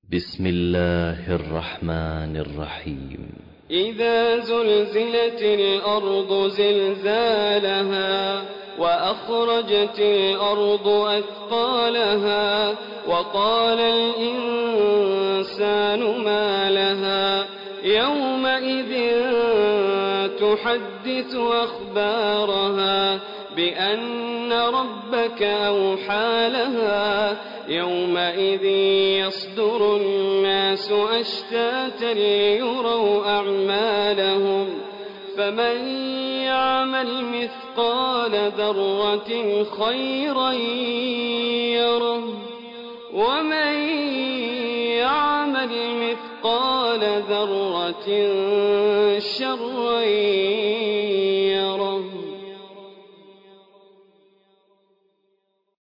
بسم الله الرحمن الرحيم. إذا زلزلت الأرض زلزالها وأخرجت الأرض أثقالها وقال الإنسان ما لها يومئذ تحدث أخبارها بأن ربك أوحى لها يومئذ يصدر الناس أشتاتا ليروا أعمالهم فمن يعمل مثقال ذرة خيرا يره ومن يعمل مثقال ذرة شرا